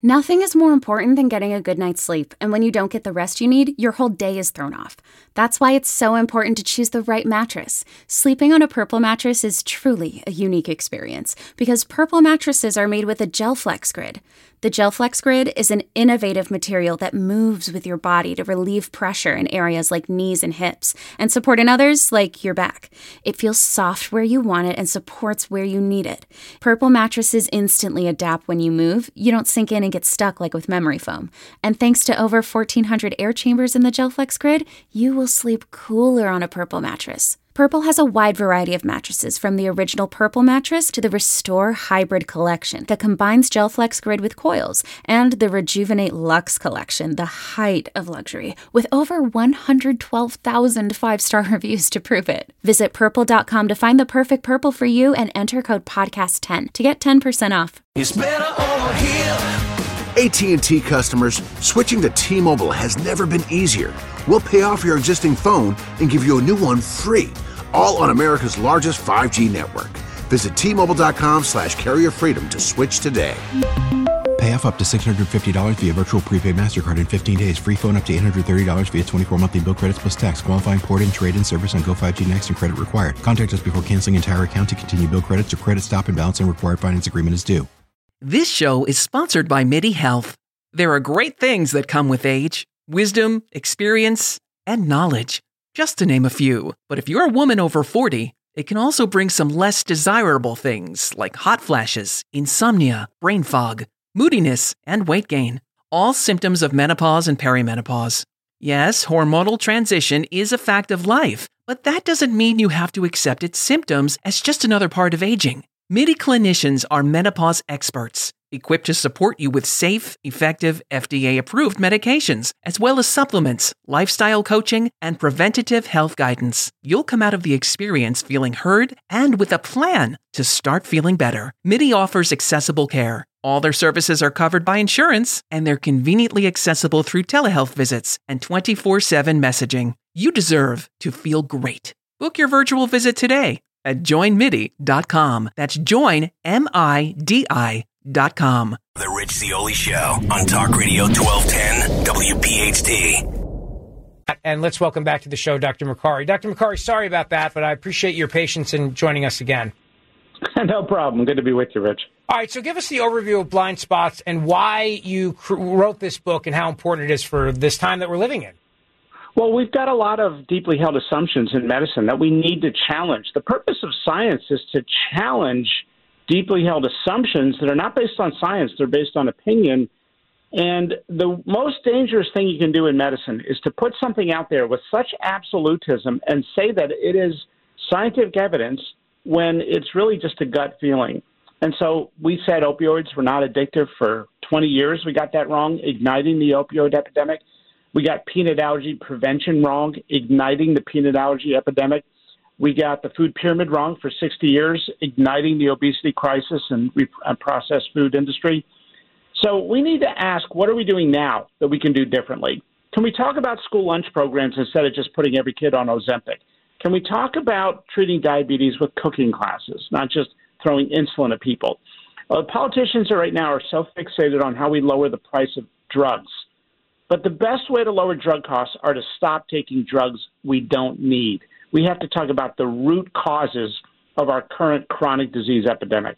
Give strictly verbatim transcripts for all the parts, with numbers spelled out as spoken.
Nothing is more important than getting a good night's sleep, and when you don't get the rest you need, your whole day is thrown off. That's why it's so important to choose the right mattress. Sleeping on a Purple mattress is truly a unique experience, because Purple mattresses are made with a GelFlex Grid. The GelFlex Grid is an innovative material that moves with your body to relieve pressure in areas like knees and hips, and support in others like your back. It feels soft where you want it and supports where you need it. Purple mattresses instantly adapt when you move. You don't sink in and get stuck like with memory foam. And thanks to over fourteen hundred air chambers in the GelFlex Grid, you will sleep cooler on a Purple mattress. Purple has a wide variety of mattresses, from the original Purple mattress to the Restore Hybrid collection that combines GelFlex Grid with coils, and the Rejuvenate Luxe collection, the height of luxury, with over one hundred twelve thousand five-star reviews to prove it. Visit purple dot com to find the perfect Purple for you and enter code podcast ten to get ten percent off. It's better over here. A T and T customers, switching to T-Mobile has never been easier. We'll pay off your existing phone and give you a new one free, all on America's largest five G network. Visit T Mobile dot com slash carrier freedom to switch today. Pay off up to six hundred fifty dollars via virtual prepaid MasterCard in fifteen days. Free phone up to eight hundred thirty dollars via twenty-four monthly bill credits plus tax. Qualifying port and trade-in service on Go five G Next and credit required. Contact us before canceling entire account to continue bill credits or credit stop and balance and required finance agreement is due. This show is sponsored by MIDI Health. There are great things that come with age: wisdom, experience, and knowledge, just to name a few. But if you're a woman over forty, it can also bring some less desirable things like hot flashes, insomnia, brain fog, moodiness, and weight gain. All symptoms of menopause and perimenopause. Yes, hormonal transition is a fact of life, but that doesn't mean you have to accept its symptoms as just another part of aging. MIDI clinicians are menopause experts, equipped to support you with safe, effective, F D A-approved medications, as well as supplements, lifestyle coaching, and preventative health guidance. You'll come out of the experience feeling heard and with a plan to start feeling better. MIDI offers accessible care. All their services are covered by insurance, and they're conveniently accessible through telehealth visits and twenty-four seven messaging. You deserve to feel great. Book your virtual visit today at join midi dot com. That's join, M I D I dot com. The Rich Zeoli Show on Talk Radio twelve ten W P H T. And let's welcome back to the show Doctor Makary. Doctor Makary, sorry about that, but I appreciate your patience in joining us again. No problem. Good to be with you, Rich. All right, so give us the overview of blind spots and why you cr- wrote this book and how important it is for this time that we're living in. Well, we've got a lot of deeply held assumptions in medicine that we need to challenge. The purpose of science is to challenge deeply held assumptions that are not based on science, they're based on opinion. And the most dangerous thing you can do in medicine is to put something out there with such absolutism and say that it is scientific evidence when it's really just a gut feeling. And so we said opioids were not addictive for twenty years. We got that wrong, igniting the opioid epidemic. We got peanut allergy prevention wrong, igniting the peanut allergy epidemic. We got the food pyramid wrong for sixty years, igniting the obesity crisis and processed food industry. So we need to ask, what are we doing now that we can do differently? Can we talk about school lunch programs instead of just putting every kid on Ozempic? Can we talk about treating diabetes with cooking classes, not just throwing insulin at people? Uh, politicians right now are so fixated on how we lower the price of drugs. But the best way to lower drug costs are to stop taking drugs we don't need. We have to talk about the root causes of our current chronic disease epidemic.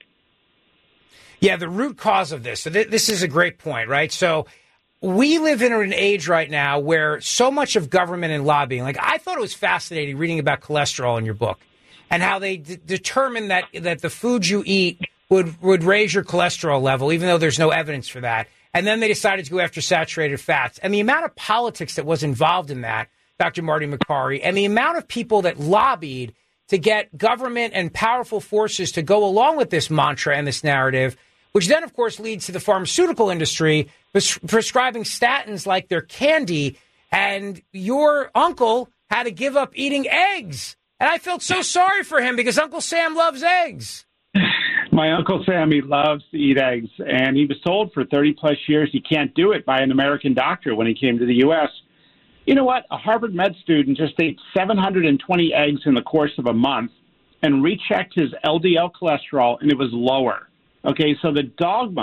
Yeah, the root cause of this. So th- this is a great point, right? So we live in an age right now where so much of government and lobbying, like I thought it was fascinating reading about cholesterol in your book and how they d- determined that, that the foods you eat would, would raise your cholesterol level, even though there's no evidence for that. And then they decided to go after saturated fats. And the amount of politics that was involved in that, Doctor Marty Makary, and the amount of people that lobbied to get government and powerful forces to go along with this mantra and this narrative, which then, of course, leads to the pharmaceutical industry pres- prescribing statins like they're candy. And your uncle had to give up eating eggs. And I felt so sorry for him because Uncle Sam loves eggs. My Uncle Sammy loves to eat eggs, and he was told for thirty-plus years he can't do it by an American doctor when he came to the U S You know what? A Harvard med student just ate seven hundred twenty eggs in the course of a month and rechecked his L D L cholesterol, and it was lower. Okay, so the dogma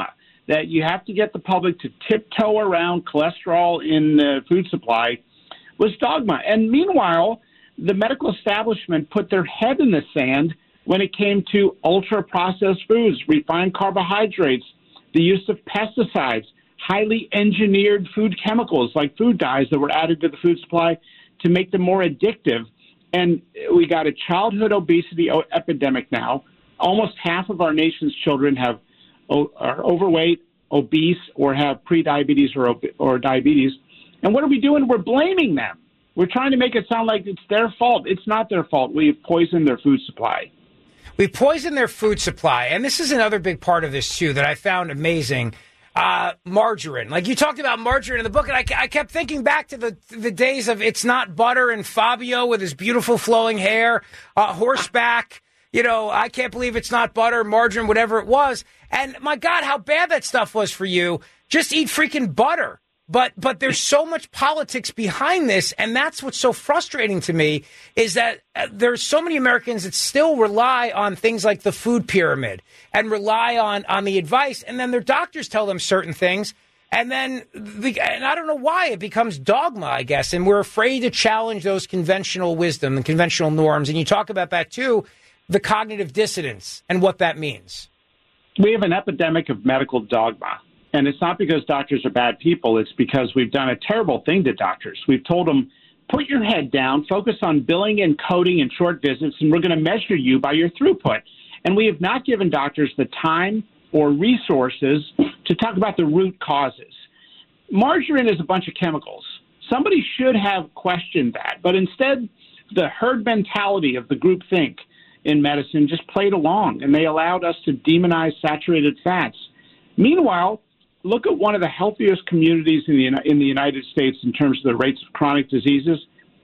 that you have to get the public to tiptoe around cholesterol in the food supply was dogma. And meanwhile, the medical establishment put their head in the sand when it came to ultra-processed foods, refined carbohydrates, the use of pesticides, highly engineered food chemicals like food dyes that were added to the food supply to make them more addictive. And we got a childhood obesity epidemic now. Almost half of our nation's children have are overweight, obese, or have prediabetes or, or diabetes. And what are we doing? We're blaming them. We're trying to make it sound like it's their fault. It's not their fault. We've poisoned their food supply. We poisoned their food supply. And this is another big part of this, too, that I found amazing. Uh, margarine. Like you talked about margarine in the book, and I, I kept thinking back to the the days of It's Not Butter and Fabio with his beautiful flowing hair, uh, horseback. You know, I can't believe it's not butter, margarine, whatever it was. And my God, how bad that stuff was for you. Just eat freaking butter. But but there's so much politics behind this, and that's what's so frustrating to me, is that uh, there's so many Americans that still rely on things like the food pyramid and rely on, on the advice, and then their doctors tell them certain things, and then, the, and I don't know why, it becomes dogma, I guess, and we're afraid to challenge those conventional wisdom and conventional norms, and you talk about that too, the cognitive dissonance and what that means. We have an epidemic of medical dogma. And it's not because doctors are bad people. It's because we've done a terrible thing to doctors. We've told them, put your head down, focus on billing and coding and short visits, and we're going to measure you by your throughput. And we have not given doctors the time or resources to talk about the root causes. Margarine is a bunch of chemicals. Somebody should have questioned that. But instead, the herd mentality of the groupthink in medicine just played along, and they allowed us to demonize saturated fats. Meanwhile, look at one of the healthiest communities in the in the United States in terms of the rates of chronic diseases,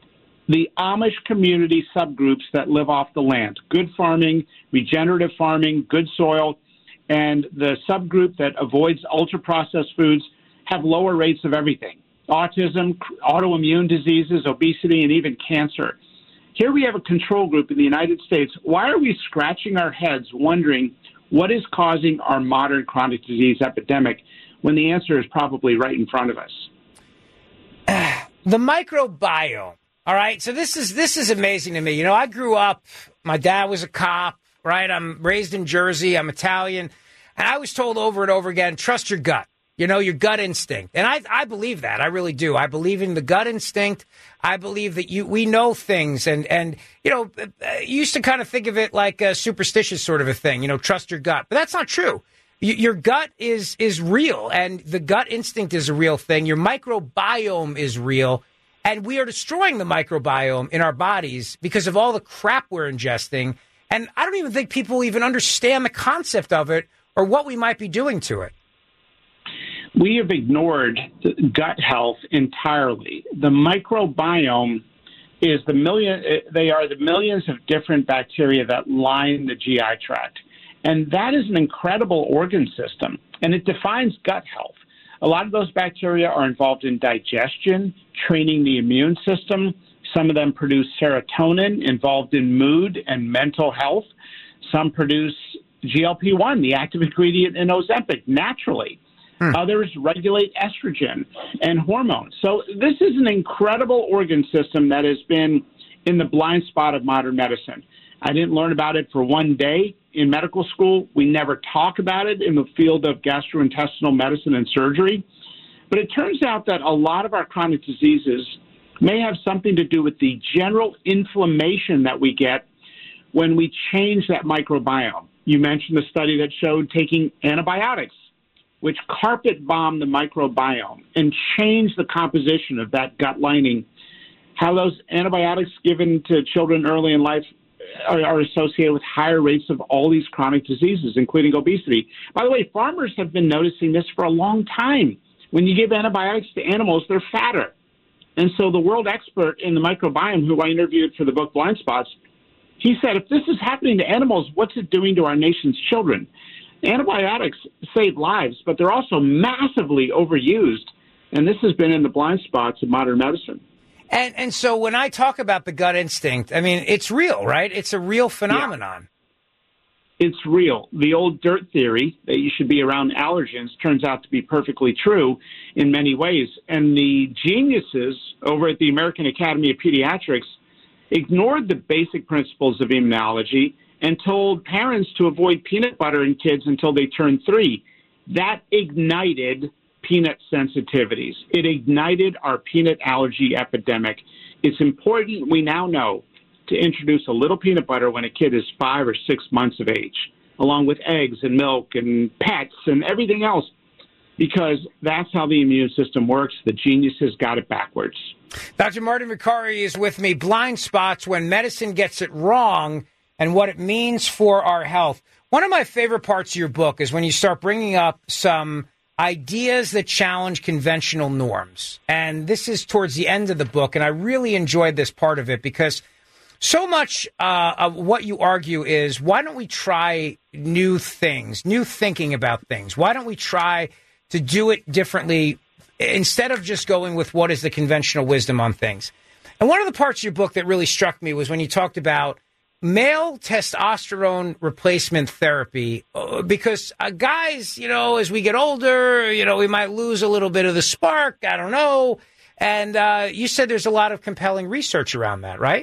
the Amish community subgroups that live off the land. Good farming, regenerative farming, good soil, and the subgroup that avoids ultra-processed foods have lower rates of everything. Autism, autoimmune diseases, obesity, and even cancer. Here we have a control group in the United States. Why are we scratching our heads wondering what is causing our modern chronic disease epidemic, when the answer is probably right in front of us? The microbiome. All right. So this is this is amazing to me. You know, I grew up, my dad was a cop, right? I'm raised in Jersey. I'm Italian. And I was told over and over again, trust your gut, you know, your gut instinct. And I, I believe that. I really do. I believe in the gut instinct. I believe that you we know things. And, and you know, you used to kind of think of it like a superstitious sort of a thing, you know, trust your gut. But that's not true. Your gut is is real, and the gut instinct is a real thing. Your microbiome is real, and we are destroying the microbiome in our bodies because of all the crap we're ingesting. And I don't even think people even understand the concept of it or what we might be doing to it. We have ignored gut health entirely. The microbiome is the million. They are the millions of different bacteria that line the G I tract. And that is an incredible organ system, and it defines gut health. A lot of those bacteria are involved in digestion, training the immune system. Some of them produce serotonin, involved in mood and mental health. Some produce G L P one, the active ingredient in Ozempic, naturally. Hmm. Others regulate estrogen and hormones. So this is an incredible organ system that has been in the blind spot of modern medicine. I didn't learn about it for one day in medical school. We never talk about it in the field of gastrointestinal medicine and surgery. But it turns out that a lot of our chronic diseases may have something to do with the general inflammation that we get when we change that microbiome. You mentioned the study that showed taking antibiotics, which carpet bomb the microbiome and change the composition of that gut lining. How those antibiotics given to children early in life are, are associated with higher rates of all these chronic diseases, including obesity. By the way, farmers have been noticing this for a long time. When you give antibiotics to animals, they're fatter. And so the world expert in the microbiome, who I interviewed for the book Blind Spots, he said, if this is happening to animals, what's it doing to our nation's children? Antibiotics save lives, but they're also massively overused. And this has been in the blind spots of modern medicine. And and so when I talk about the gut instinct, I mean, it's real, right? It's a real phenomenon. It's real. The old dirt theory that you should be around allergens turns out to be perfectly true in many ways. And the geniuses over at the American Academy of Pediatrics ignored the basic principles of immunology and told parents to avoid peanut butter in kids until they turned three. That ignited peanut sensitivities. It ignited our peanut allergy epidemic. It's important, we now know, to introduce a little peanut butter when a kid is five or six months of age, along with eggs and milk and pets and everything else, because that's how the immune system works. The geniuses got it backwards. Doctor Martin Makary is with me. Blind spots when medicine gets it wrong and what it means for our health. One of my favorite parts of your book is when you start bringing up some ideas that challenge conventional norms. And this is towards the end of the book, and I really enjoyed this part of it because so much uh, of what you argue is, why don't we try new things, new thinking about things? Why don't we try to do it differently instead of just going with what is the conventional wisdom on things? And one of the parts of your book that really struck me was when you talked about male testosterone replacement therapy, because uh, guys, you know, as we get older, you know, we might lose a little bit of the spark. I don't know. And uh, you said there's a lot of compelling research around that, right?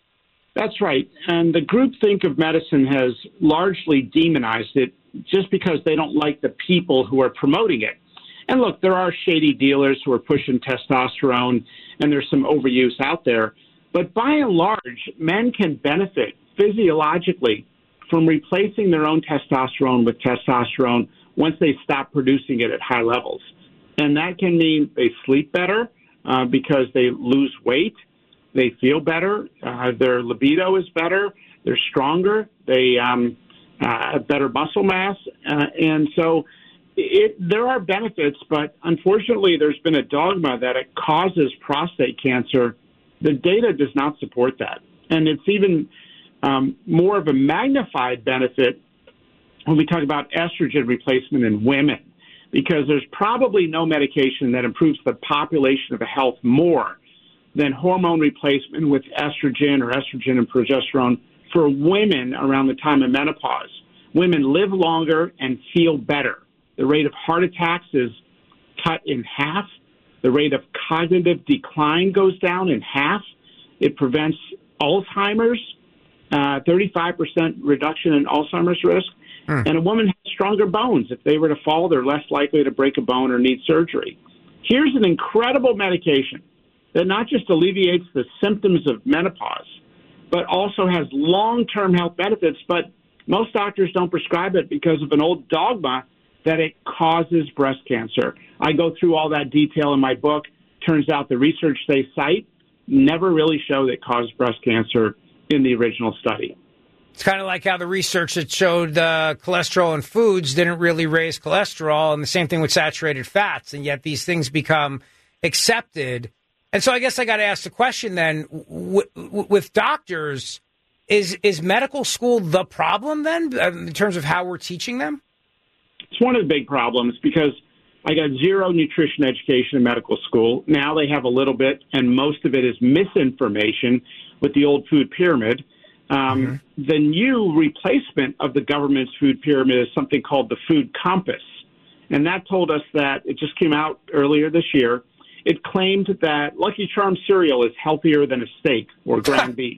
That's right. And the groupthink of medicine has largely demonized it just because they don't like the people who are promoting it. And look, there are shady dealers who are pushing testosterone, and there's some overuse out there. But by and large, men can benefit physiologically from replacing their own testosterone with testosterone once they stop producing it at high levels. And that can mean they sleep better uh, because they lose weight. They feel better. Uh, their libido is better. They're stronger. They um, uh, have better muscle mass. Uh, and so it, there are benefits, but unfortunately there's been a dogma that it causes prostate cancer. The data does not support that. And it's even um, more of a magnified benefit when we talk about estrogen replacement in women, because there's probably no medication that improves the population of health more than hormone replacement with estrogen or estrogen and progesterone for women around the time of menopause. Women live longer and feel better. The rate of heart attacks is cut in half. The rate of cognitive decline goes down in half. It prevents Alzheimer's, uh, thirty-five percent reduction in Alzheimer's risk. Mm. And a woman has stronger bones. If they were to fall, they're less likely to break a bone or need surgery. Here's an incredible medication that not just alleviates the symptoms of menopause, but also has long-term health benefits. But most doctors don't prescribe it because of an old dogma that it causes breast cancer. I go through all that detail in my book. Turns out the research they cite never really showed it caused breast cancer in the original study. It's kind of like how the research that showed uh, cholesterol in foods didn't really raise cholesterol, and the same thing with saturated fats, and yet these things become accepted. And so I guess I got to ask the question then, w- w- with doctors, is is medical school the problem then in terms of how we're teaching them? It's one of the big problems because I got zero nutrition education in medical school. Now they have a little bit, and most of it is misinformation with the old food pyramid. Um, mm-hmm. The new replacement of the government's food pyramid is something called the Food Compass. And that told us that it just came out earlier this year. It claimed that Lucky Charms cereal is healthier than a steak or ground beef.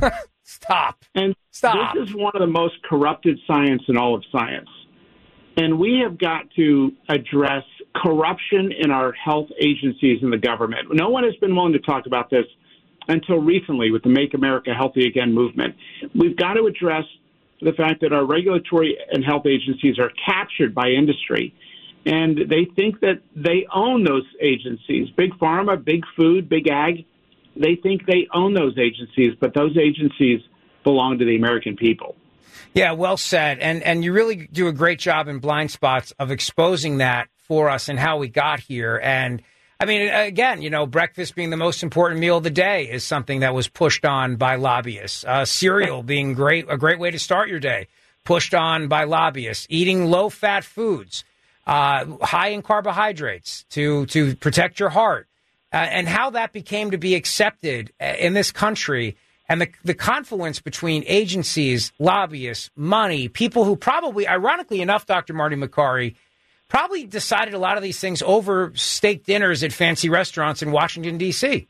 Stop. And Stop. This is one of the most corrupted science in all of science. And we have got to address corruption in our health agencies in the government. No one has been willing to talk about this until recently with the Make America Healthy Again movement. We've got to address the fact that our regulatory and health agencies are captured by industry. And they think that they own those agencies. Big pharma, big food, big ag, they think they own those agencies, but those agencies belong to the American people. Yeah, well said. And and you really do a great job in Blind Spots of exposing that for us and how we got here. And I mean, again, you know, breakfast being the most important meal of the day is something that was pushed on by lobbyists. Uh, cereal being great, a great way to start your day, pushed on by lobbyists. Eating low-fat foods, uh, high in carbohydrates to to protect your heart, uh, and how that became to be accepted in this country And the, the confluence between agencies, lobbyists, money, people who probably, ironically enough, Doctor Marty Makary, probably decided a lot of these things over steak dinners at fancy restaurants in Washington, D C.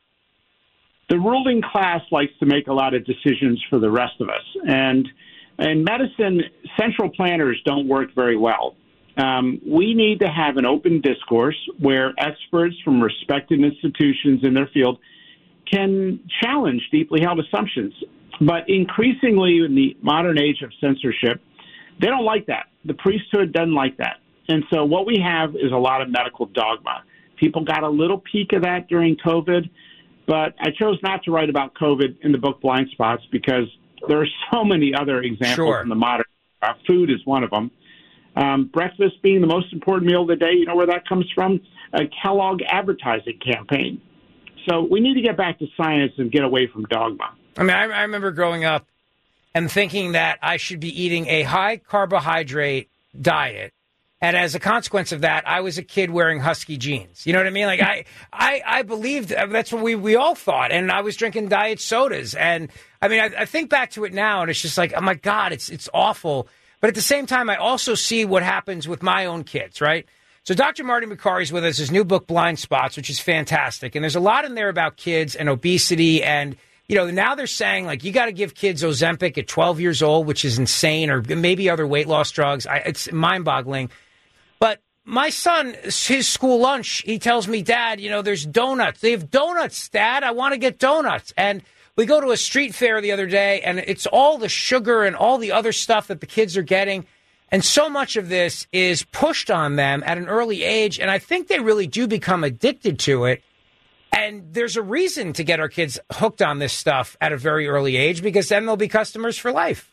The ruling class likes to make a lot of decisions for the rest of us. And in medicine, central planners don't work very well. Um, we need to have an open discourse where experts from respected institutions in their field can challenge deeply held assumptions. But increasingly in the modern age of censorship, they don't like that. The priesthood doesn't like that. And so what we have is a lot of medical dogma. People got a little peek of that during COVID, but I chose not to write about COVID in the book Blind Spots because there are so many other examples Sure. in the modern uh, food is one of them. Um, breakfast being the most important meal of the day, you know where that comes from? A Kellogg advertising campaign. So we need to get back to science and get away from dogma. I mean, I, I remember growing up and thinking that I should be eating a high carbohydrate diet. And as a consequence of that, I was a kid wearing Husky jeans. You know what I mean? Like I, I, I believed that's what we, we all thought. And I was drinking diet sodas. And I mean, I, I think back to it now and it's just like, oh my God, it's, it's awful. But at the same time, I also see what happens with my own kids, right? So Doctor Marty Makary is with us, his new book, Blind Spots, which is fantastic. And there's a lot in there about kids and obesity. And, you know, now they're saying, like, you got to give kids Ozempic at twelve years old, which is insane, or maybe other weight loss drugs. I, it's mind-boggling. But my son, his school lunch, he tells me, Dad, you know, there's donuts. They have donuts, Dad. I want to get donuts. And we go to a street fair the other day, and it's all the sugar and all the other stuff that the kids are getting. And so much of this is pushed on them at an early age, and I think they really do become addicted to it. And there's a reason to get our kids hooked on this stuff at a very early age, because then they'll be customers for life.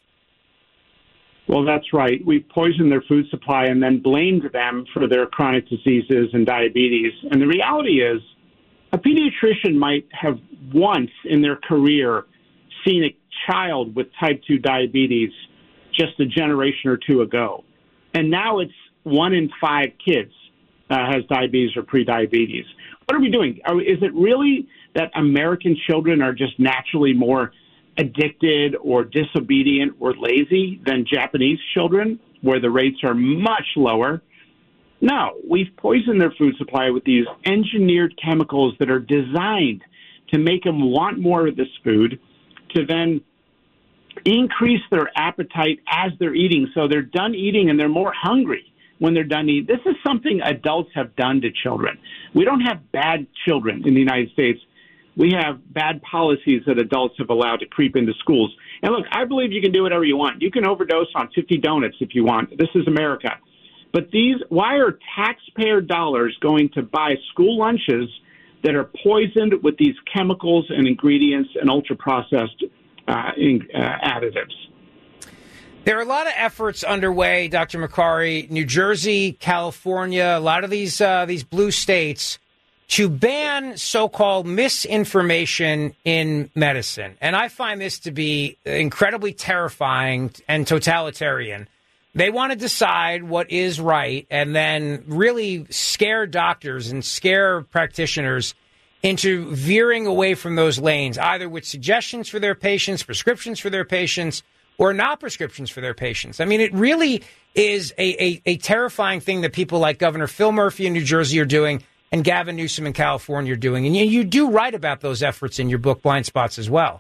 Well, that's right. We poisoned their food supply and then blamed them for their chronic diseases and diabetes. And the reality is, a pediatrician might have once in their career seen a child with type two diabetes just a generation or two ago. And now it's one in five kids uh, has diabetes or prediabetes. What are we doing? Are, is it really that American children are just naturally more addicted or disobedient or lazy than Japanese children, where the rates are much lower? No, we've poisoned their food supply with these engineered chemicals that are designed to make them want more of this food, to then increase their appetite as they're eating. So they're done eating and they're more hungry when they're done eating. This is something adults have done to children. We don't have bad children in the United States. We have bad policies that adults have allowed to creep into schools. And look, I believe you can do whatever you want. You can overdose on fifty donuts if you want. This is America. But these, why are taxpayer dollars going to buy school lunches that are poisoned with these chemicals and ingredients and ultra-processed uh, in, uh, additives? There are a lot of efforts underway, Doctor Makary, New Jersey, California, a lot of these uh, these blue states, to ban so-called misinformation in medicine. And I find this to be incredibly terrifying and totalitarian. They want to decide what is right and then really scare doctors and scare practitioners into veering away from those lanes, either with suggestions for their patients, prescriptions for their patients, or not prescriptions for their patients. I mean, it really is a, a, a terrifying thing that people like Governor Phil Murphy in New Jersey are doing and Gavin Newsom in California are doing. And you, you do write about those efforts in your book, Blind Spots, as well.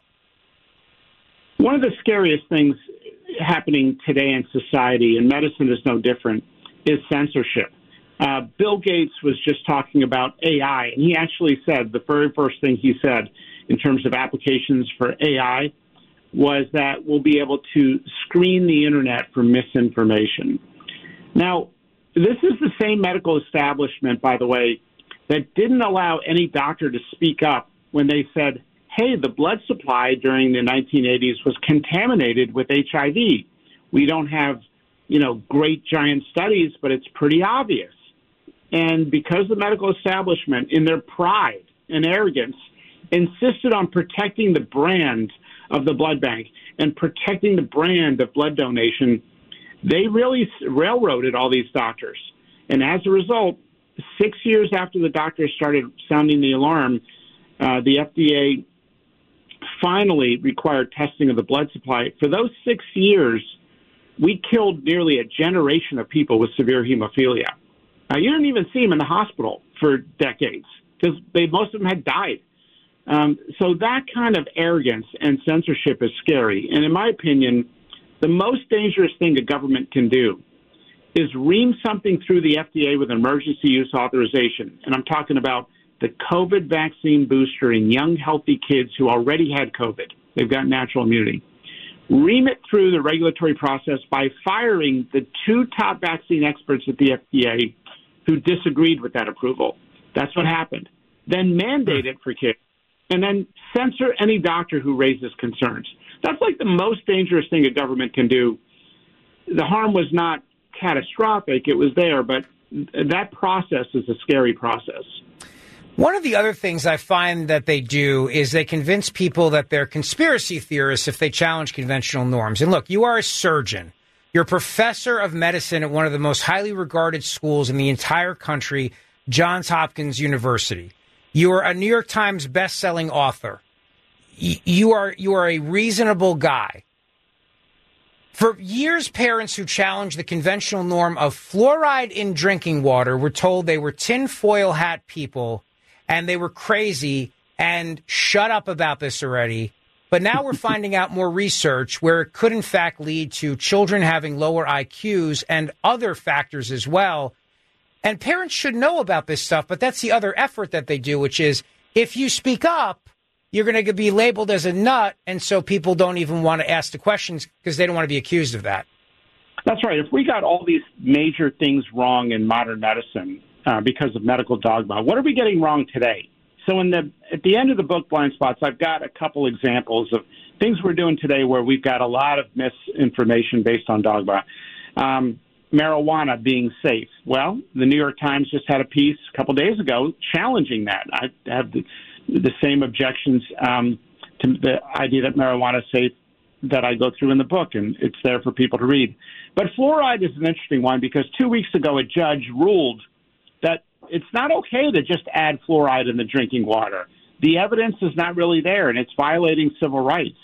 One of the scariest things happening today in society, and medicine is no different, is censorship. Uh, Bill Gates was just talking about A I, and he actually said, the very first thing he said in terms of applications for A I was that we'll be able to screen the internet for misinformation. Now, this is the same medical establishment, by the way, that didn't allow any doctor to speak up when they said, hey, the blood supply during the nineteen eighties was contaminated with H I V. We don't have, you know, great giant studies, but it's pretty obvious. And because the medical establishment, in their pride and arrogance, insisted on protecting the brand of the blood bank and protecting the brand of blood donation, they really railroaded all these doctors. And as a result, six years after the doctors started sounding the alarm, uh, the F D A finally required testing of the blood supply, for those six years, we killed nearly a generation of people with severe hemophilia. Now, you didn't even see them in the hospital for decades because they most of them had died. Um, so that kind of arrogance and censorship is scary. And in my opinion, the most dangerous thing a government can do is ream something through the F D A with emergency use authorization. And I'm talking about the COVID vaccine booster in young, healthy kids who already had COVID. They've got natural immunity. Ream it through the regulatory process by firing the two top vaccine experts at the F D A who disagreed with that approval. That's what happened. Then mandate it for kids, and then censor any doctor who raises concerns. That's like the most dangerous thing a government can do. The harm was not catastrophic. It was there, but that process is a scary process. One of the other things I find that they do is they convince people that they're conspiracy theorists if they challenge conventional norms. And look, you are a surgeon. You're a professor of medicine at one of the most highly regarded schools in the entire country, Johns Hopkins University. You are a New York Times best-selling author. You are you are a reasonable guy. For years, parents who challenged the conventional norm of fluoride in drinking water were told they were tinfoil hat people and they were crazy and shut up about this already. But now we're finding out more research where it could, in fact, lead to children having lower I Qs and other factors as well. And parents should know about this stuff, but that's the other effort that they do, which is if you speak up, you're going to be labeled as a nut, and so people don't even want to ask the questions because they don't want to be accused of that. That's right. If we got all these major things wrong in modern medicine uh, because of medical dogma, what are we getting wrong today? So in the at the end of the book, Blind Spots, I've got a couple examples of things we're doing today where we've got a lot of misinformation based on dogma. Um, marijuana being safe. Well, the New York Times just had a piece a couple days ago challenging that. I have the, the same objections um, to the idea that marijuana is safe that I go through in the book, and it's there for people to read. But fluoride is an interesting one because two weeks ago a judge ruled that it's not okay to just add fluoride in the drinking water. The evidence is not really there, and it's violating civil rights.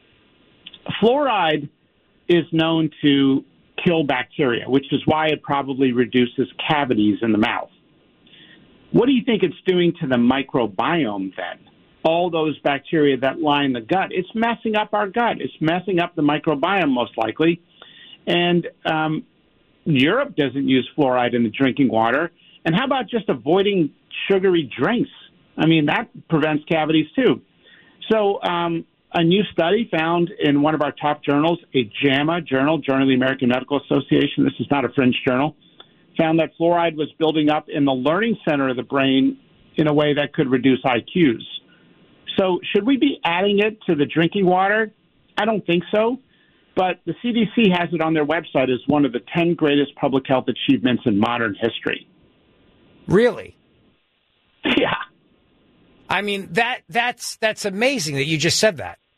Fluoride is known to kill bacteria, which is why it probably reduces cavities in the mouth. What do you think it's doing to the microbiome then? All those bacteria that line the gut, it's messing up our gut. It's messing up the microbiome most likely. And um, Europe doesn't use fluoride in the drinking water. And how about just avoiding sugary drinks? I mean, that prevents cavities too. So um, a new study found in one of our top journals, a JAMA journal, Journal of the American Medical Association, this is not a fringe journal, found that fluoride was building up in the learning center of the brain in a way that could reduce I Qs. So should we be adding it to the drinking water? I don't think so. But the C D C has it on their website as one of the ten greatest public health achievements in modern history. Really? Yeah. I mean, that that's that's amazing that you just said that.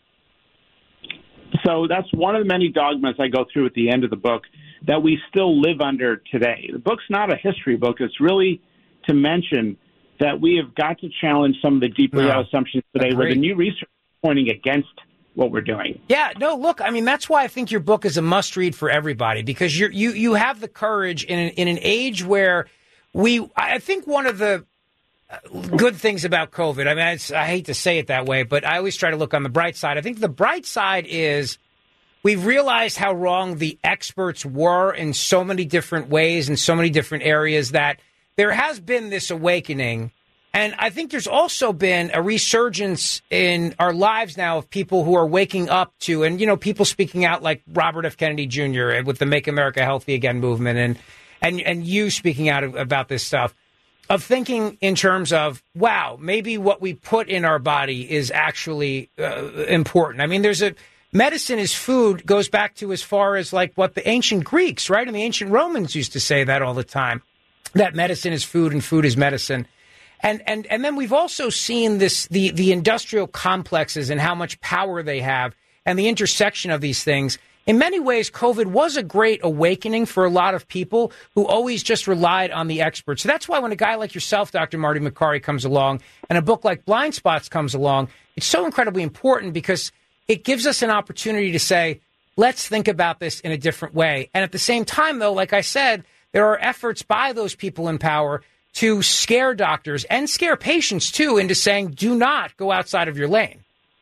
So that's one of the many dogmas I go through at the end of the book that we still live under today. The book's not a history book. It's really to mention that we have got to challenge some of the deeply held assumptions today Agreed. where the new research is pointing against what we're doing. Yeah, no, look, I mean, that's why I think your book is a must-read for everybody, because you're, you you have the courage in an, in an age where we, I think one of the good things about COVID, I mean, it's, I hate to say it that way, but I always try to look on the bright side. I think the bright side is we've realized how wrong the experts were in so many different ways, in so many different areas, that there has been this awakening. And I think there's also been a resurgence in our lives now of people who are waking up to, and, you know, people speaking out like Robert F. Kennedy Junior with the Make America Healthy Again movement, and and and you speaking out about this stuff, of thinking in terms of, wow, maybe what we put in our body is actually uh, important. I mean, there's a medicine is food goes back to as far as like what the ancient Greeks, right? And the ancient Romans used to say that all the time, that medicine is food and food is medicine. And and and then we've also seen this the the industrial complexes and how much power they have and the intersection of these things. In many ways, COVID was a great awakening for a lot of people who always just relied on the experts. So that's why when a guy like yourself, Doctor Marty Makary, comes along and a book like Blind Spots comes along, it's so incredibly important because it gives us an opportunity to say, let's think about this in a different way. And at the same time, though, like I said, there are efforts by those people in power to scare doctors and scare patients, too, into saying, do not go outside of your lane.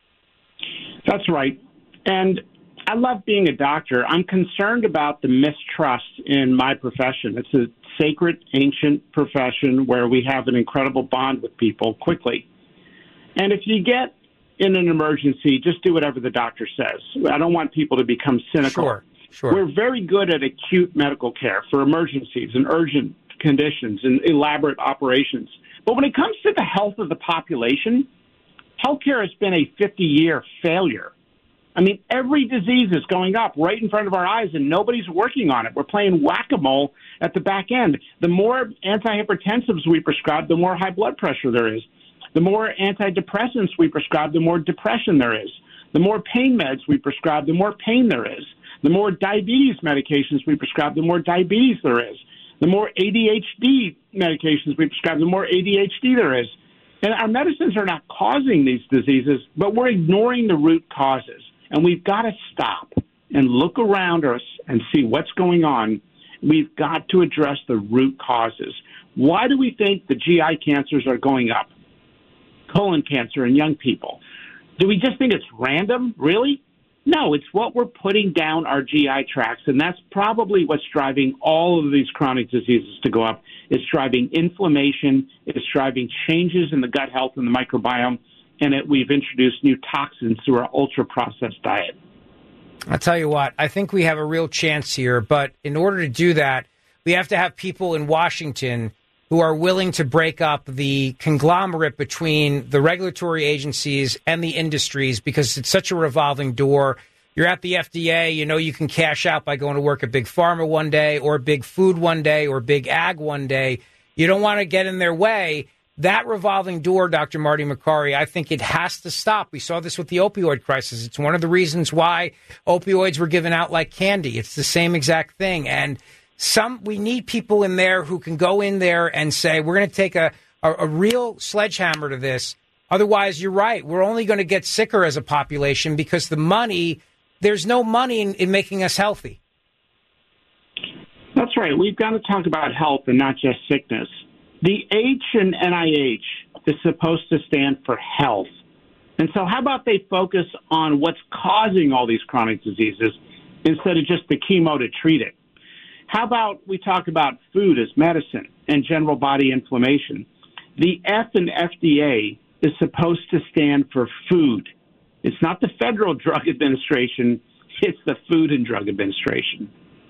That's right. And I love being a doctor. I'm concerned about the mistrust in my profession. It's a sacred, ancient profession where we have an incredible bond with people quickly. And if you get in an emergency, just do whatever the doctor says. I don't want people to become cynical. Sure, sure. We're very good at acute medical care for emergencies and urgent conditions and elaborate operations. But when it comes to the health of the population, healthcare has been a fifty-year failure. I mean, every disease is going up right in front of our eyes, and nobody's working on it. We're playing whack-a-mole at the back end. The more antihypertensives we prescribe, the more high blood pressure there is. The more antidepressants we prescribe, the more depression there is. The more pain meds we prescribe, the more pain there is. The more diabetes medications we prescribe, the more diabetes there is. The more A D H D medications we prescribe, the more A D H D there is. And our medicines are not causing these diseases, but we're ignoring the root causes. And we've got to stop and look around us and see what's going on. We've got to address the root causes. Why do we think the G I cancers are going up? Colon cancer in young people. Do we just think it's random? Really? No, it's what we're putting down our G I tracts, and that's probably what's driving all of these chronic diseases to go up. It's driving inflammation. It's driving changes in the gut health and the microbiome, and it, we've introduced new toxins through our ultra-processed diet. I'll tell you what, I think we have a real chance here, but in order to do that, we have to have people in Washington who are willing to break up the conglomerate between the regulatory agencies and the industries because it's such a revolving door. You're at the F D A, you know you can cash out by going to work at Big Pharma one day or Big Food one day or Big Ag one day. You don't want to get in their way. That revolving door, Doctor Marty Makary, I think it has to stop. We saw this with the opioid crisis. It's one of the reasons why opioids were given out like candy. It's the same exact thing. And Some we need people in there who can go in there and say, we're going to take a, a, a real sledgehammer to this. Otherwise, you're right. We're only going to get sicker as a population because the money, there's no money in, in making us healthy. That's right. We've got to talk about health and not just sickness. The H in N I H is supposed to stand for health. And so how about they focus on what's causing all these chronic diseases instead of just the chemo to treat it? How about we talk about food as medicine and general body inflammation? The F in F D A is supposed to stand for food. It's not the Federal Drug Administration. It's the Food and Drug Administration.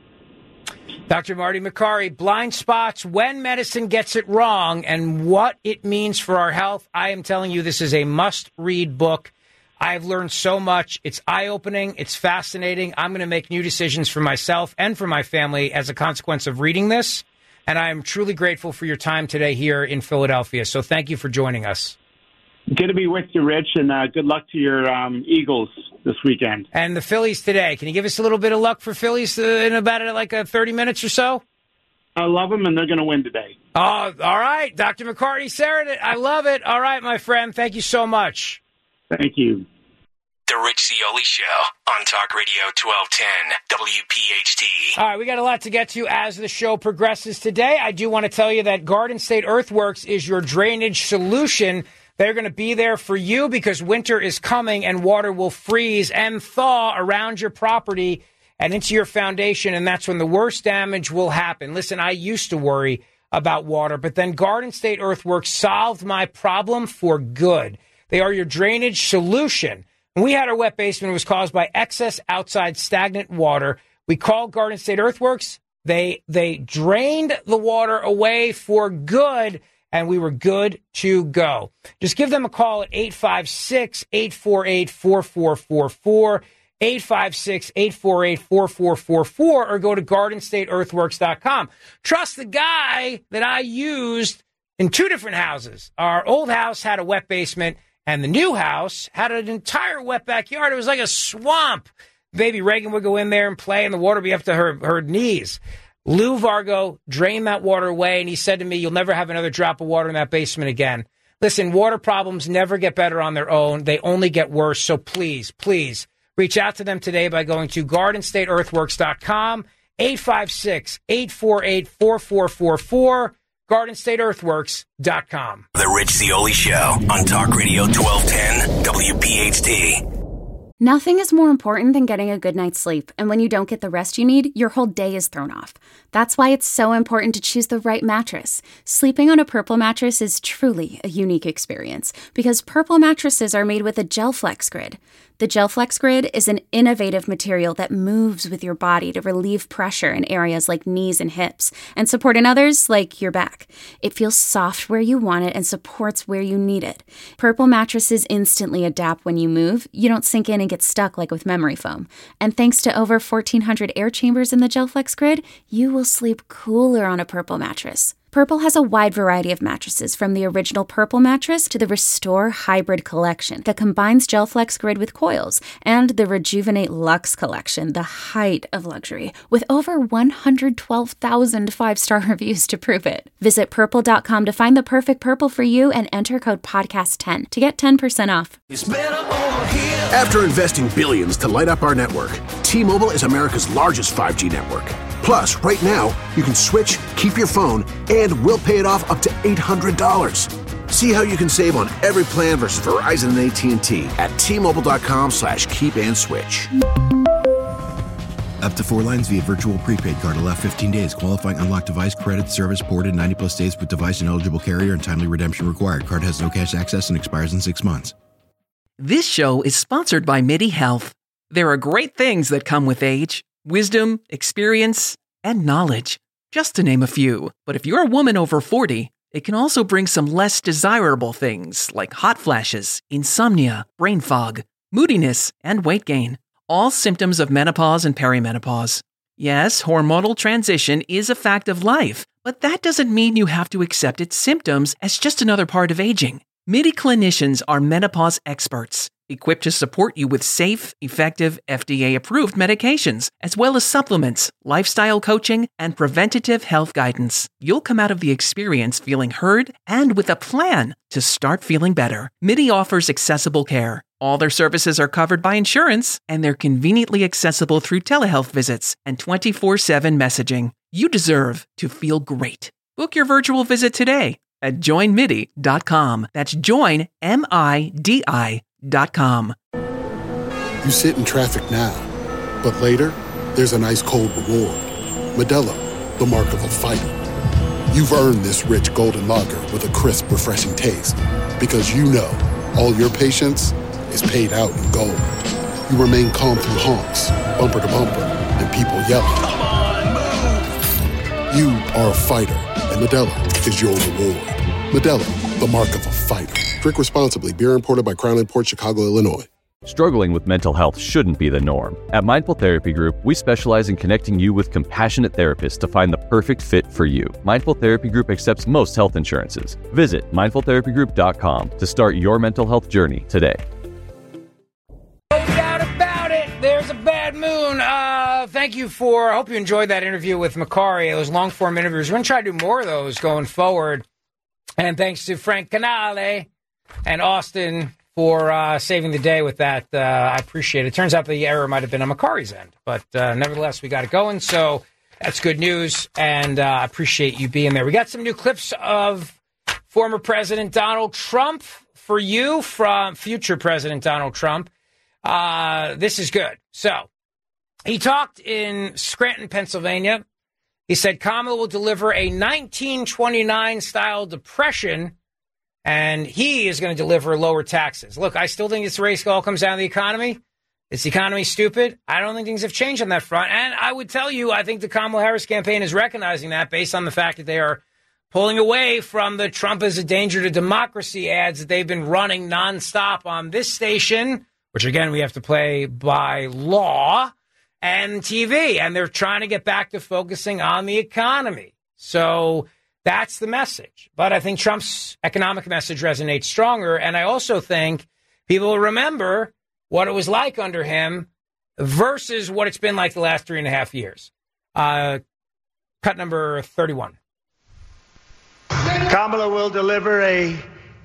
Doctor Marty Makary, blind spots when medicine gets it wrong and what it means for our health. I am telling you, this is a must-read book. I've learned so much. It's eye-opening. It's fascinating. I'm going to make new decisions for myself and for my family as a consequence of reading this. And I am truly grateful for your time today here in Philadelphia. So thank you for joining us. Good to be with you, Rich, and uh, good luck to your um, Eagles this weekend. And the Phillies today. Can you give us a little bit of luck for Phillies uh, in about uh, like uh, thirty minutes or so? I love them, and they're going to win today. Oh, all right. Doctor Makary said it. I love it. All right, my friend. Thank you so much. Thank you. The Rich Zeoli Show on Talk Radio twelve ten W P H T. All right, we got a lot to get to as the show progresses today. I do want to tell you that Garden State Earthworks is your drainage solution. They're going to be there for you because winter is coming and water will freeze and thaw around your property and into your foundation, and that's when the worst damage will happen. Listen, I used to worry about water, but then Garden State Earthworks solved my problem for good. They are your drainage solution. When we had our wet basement, it was caused by excess outside stagnant water. We called Garden State Earthworks. They they drained the water away for good, and we were good to go. Just give them a call at eight five six, eight four eight, four four four four, eight five six, eight four eight, four four four four, or go to garden state earthworks dot com. Trust the guy that I used in two different houses. Our old house had a wet basement, and the new house had an entire wet backyard. It was like a swamp. Baby Reagan would go in there and play, and the water would be up to her, her knees. Lou Vargo drained that water away, and he said to me, you'll never have another drop of water in that basement again. Listen, water problems never get better on their own. They only get worse. So please, please reach out to them today by going to garden state earthworks dot com, eight five six, eight four eight, four four four four, garden state earthworks dot com. The Rich Zeoli Show on Talk Radio twelve ten W P H T. Nothing is more important than getting a good night's sleep, and when you don't get the rest you need, your whole day is thrown off. That's why it's so important to choose the right mattress. Sleeping on a Purple mattress is truly a unique experience, because Purple mattresses are made with a GelFlex Grid. The GelFlex Grid is an innovative material that moves with your body to relieve pressure in areas like knees and hips, and support in others like your back. It feels soft where you want it and supports where you need it. Purple mattresses instantly adapt when you move. You don't sink in and get stuck like with memory foam. And thanks to over fourteen hundred air chambers in the GelFlex Grid, you will sleep cooler on a Purple mattress. Purple has a wide variety of mattresses, from the original Purple mattress to the Restore Hybrid collection that combines GelFlex Grid with coils, and the Rejuvenate Luxe collection, the height of luxury, with over one hundred twelve thousand five-star reviews to prove it. Visit purple dot com to find the perfect Purple for you and enter code podcast ten to get ten percent off. After investing billions to light up our network, T-Mobile is America's largest five G network. Plus, right now, you can switch, keep your phone, and we'll pay it off up to eight hundred dollars. See how you can save on every plan versus Verizon and A T and T at T-Mobile.com slash keep and switch. Up to four lines via virtual prepaid card. Allow fifteen days. Qualifying unlocked device credit service ported ninety plus days with device and eligible carrier, and timely redemption required. Card has no cash access and expires in six months. This show is sponsored by MIDI Health. There are great things that come with age. Wisdom, experience, and knowledge, just to name a few. But if you're a woman over forty, it can also bring some less desirable things like hot flashes, insomnia, brain fog, moodiness, and weight gain. All symptoms of menopause and perimenopause. Yes, hormonal transition is a fact of life, but that doesn't mean you have to accept its symptoms as just another part of aging. MIDI clinicians are menopause experts, equipped to support you with safe, effective, F D A-approved medications, as well as supplements, lifestyle coaching, and preventative health guidance. You'll come out of the experience feeling heard and with a plan to start feeling better. MIDI offers accessible care. All their services are covered by insurance, and they're conveniently accessible through telehealth visits and twenty-four seven messaging. You deserve to feel great. Book your virtual visit today at join midi dot com. That's join, M I D I dot com. You sit in traffic now, but later, there's an ice-cold reward. Modelo, the mark of a fighter. You've earned this rich golden lager with a crisp, refreshing taste. Because you know, all your patience is paid out in gold. You remain calm through honks, bumper to bumper, and people yelling. Come on, move! You are a fighter, and Modelo is your reward. Modelo, the mark of a fighter. Drink responsibly. Beer imported by Crown Imports, Chicago, Illinois. Struggling with mental health shouldn't be the norm. At Mindful Therapy Group, we specialize in connecting you with compassionate therapists to find the perfect fit for you. Mindful Therapy Group accepts most health insurances. Visit mindful therapy group dot com to start your mental health journey today. No doubt about it. There's a bad moon. Uh, thank you for, I hope you enjoyed that interview with Macari. Those long-form interviews. We're going to try to do more of those going forward. And thanks to Frank Canale and Austin for uh, saving the day with that. Uh, I appreciate it. Turns out the error might have been on Macari's end, but uh, nevertheless, we got it going. So that's good news, and uh, I appreciate you being there. We got some new clips of former President Donald Trump for you from future President Donald Trump. Uh, this is good. So he talked in Scranton, Pennsylvania. He said Kamala will deliver a nineteen twenty-nine style depression, and he is going to deliver lower taxes. Look, I still think this race all comes down to the economy. Is the economy stupid? I don't think things have changed on that front. And I would tell you, I think the Kamala Harris campaign is recognizing that based on the fact that they are pulling away from the Trump is a danger to democracy ads that they've been running nonstop on this station, which, again, we have to play by law, and T V. And they're trying to get back to focusing on the economy. So that's the message. But I think Trump's economic message resonates stronger. And I also think people will remember what it was like under him versus what it's been like the last three and a half years. Uh, cut number thirty-one. Kamala will deliver a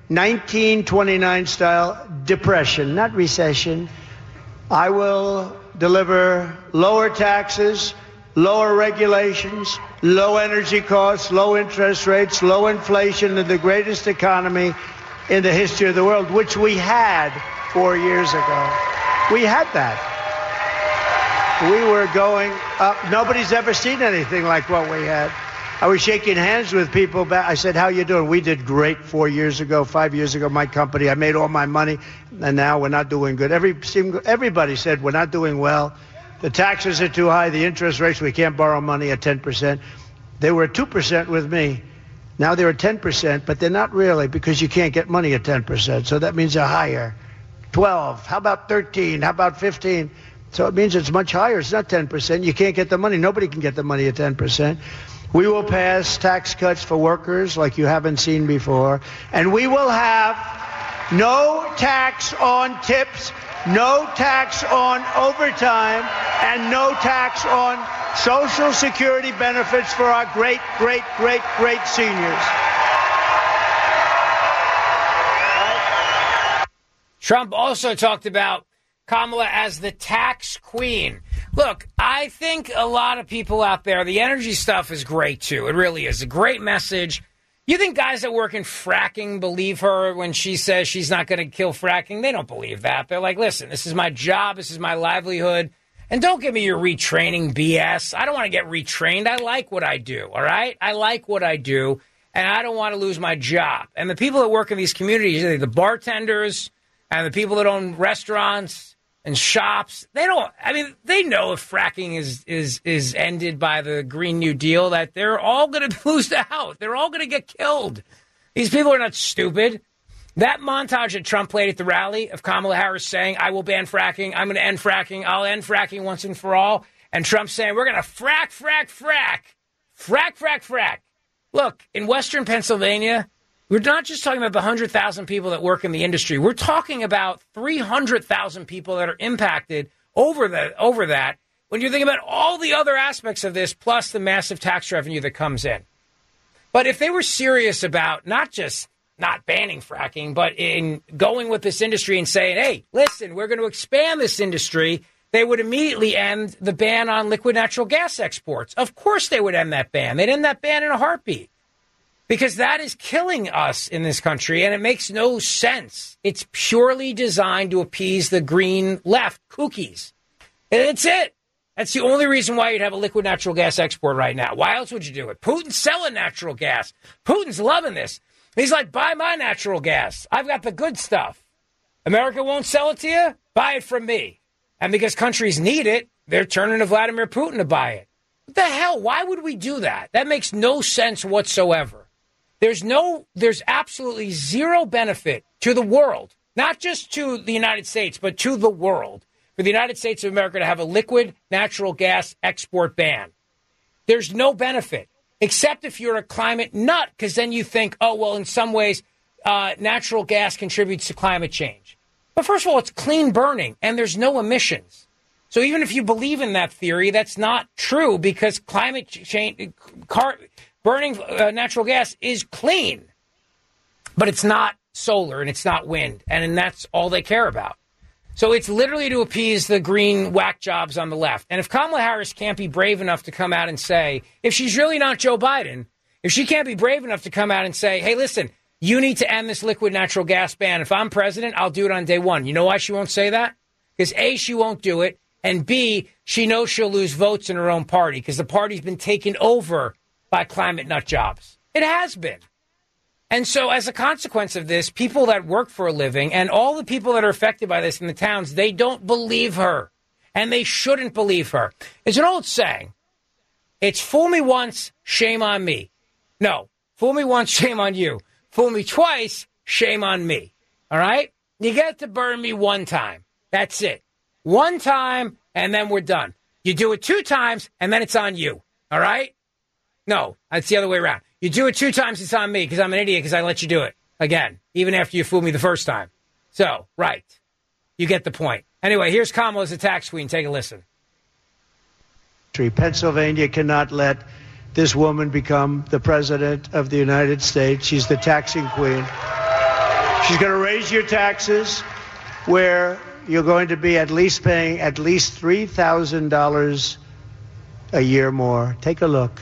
nineteen twenty-nine style depression, not recession. I will deliver lower taxes, lower regulations, low energy costs, low interest rates, low inflation, and the greatest economy in the history of the world, which we had four years ago. We had that. We were going up. Nobody's ever seen anything like what we had. I was shaking hands with people. Back. I said, how you doing? We did great four years ago, five years ago, my company. I made all my money, and now we're not doing good. Every Everybody said we're not doing well. The taxes are too high. The interest rates, we can't borrow money at ten percent. They were at two percent with me. Now they're at ten percent, but they're not really, because you can't get money at ten percent. So that means they're higher. twelve. How about thirteen? How about fifteen? So it means it's much higher. It's not ten percent. You can't get the money. Nobody can get the money at ten percent. We will pass tax cuts for workers like you haven't seen before. And we will have no tax on tips, no tax on overtime, and no tax on Social Security benefits for our great, great, great, great seniors. Trump also talked about Kamala as the tax queen. Look, I think a lot of people out there, the energy stuff is great, too. It really is a great message. You think guys that work in fracking believe her when she says she's not going to kill fracking? They don't believe that. They're like, listen, this is my job. This is my livelihood. And don't give me your retraining B S. I don't want to get retrained. I like what I do, all right? I like what I do, and I don't want to lose my job. And the people that work in these communities, the bartenders and the people that own restaurants and shops, they don't, I mean, they know if fracking is is is ended by the Green New Deal, that they're all going to lose out. They're all going to get killed. These people are not stupid. That montage that Trump played at the rally of Kamala Harris saying, I will ban fracking, I'm going to end fracking, I'll end fracking once and for all, and Trump saying, we're going to frack, frack, frack, frack, frack, frack. Look, in Western Pennsylvania, we're not just talking about the one hundred thousand people that work in the industry. We're talking about three hundred thousand people that are impacted over, the, over that when you're thinking about all the other aspects of this, plus the massive tax revenue that comes in. But if they were serious about not just not banning fracking, but in going with this industry and saying, hey, listen, we're going to expand this industry, they would immediately end the ban on liquid natural gas exports. Of course they would end that ban. They'd end that ban in a heartbeat. Because that is killing us in this country, and it makes no sense. It's purely designed to appease the green left kookies. And that's it. That's the only reason why you'd have a liquid natural gas export right now. Why else would you do it? Putin's selling natural gas. Putin's loving this. He's like, buy my natural gas. I've got the good stuff. America won't sell it to you? Buy it from me. And because countries need it, they're turning to Vladimir Putin to buy it. What the hell? Why would we do that? That makes no sense whatsoever. There's no, there's absolutely zero benefit to the world, not just to the United States, but to the world, for the United States of America to have a liquid natural gas export ban. There's no benefit, except if you're a climate nut, because then you think, oh, well, in some ways, uh, natural gas contributes to climate change. But first of all, it's clean burning, and there's no emissions. So even if you believe in that theory, that's not true, because climate change, car, burning uh, natural gas is clean, but it's not solar and it's not wind, and, and that's all they care about. So it's literally to appease the green whack jobs on the left. And if Kamala Harris can't be brave enough to come out and say, if she's really not Joe Biden, if she can't be brave enough to come out and say, hey, listen, you need to end this liquid natural gas ban. If I'm president, I'll do it on day one. You know why she won't say that? Because A, she won't do it, and B, she knows she'll lose votes in her own party because the party's been taken over by climate nut jobs. It has been. And so as a consequence of this, people that work for a living and all the people that are affected by this in the towns, they don't believe her. And they shouldn't believe her. It's an old saying. It's fool me once, shame on me. No, fool me once, shame on you. Fool me twice, shame on me. All right? You get to burn me one time. That's it. One time, and then we're done. You do it two times, and then it's on you. All right? No, that's the other way around. You do it two times, it's on me because I'm an idiot because I let you do it again, even after you fooled me the first time. So, right. You get the point. Anyway, here's Kamala as a tax queen. Take a listen. Pennsylvania cannot let this woman become the president of the United States. She's the taxing queen. She's going to raise your taxes where you're going to be at least paying at least three thousand dollars a year more. Take a look.